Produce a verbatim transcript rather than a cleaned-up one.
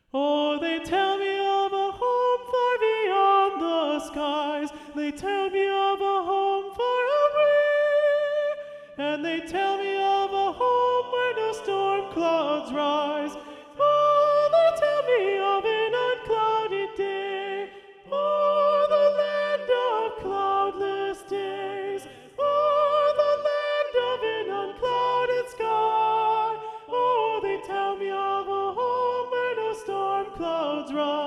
Oh, they tell me of a home far beyond the skies. They tell me of a home far away. And they tell me of a home where no storm clouds rise. Oh, they tell me of an unclouded day. Oh, the land of cloudless days. Oh, the land of an unclouded sky. Oh, they tell me of a home where no storm clouds rise.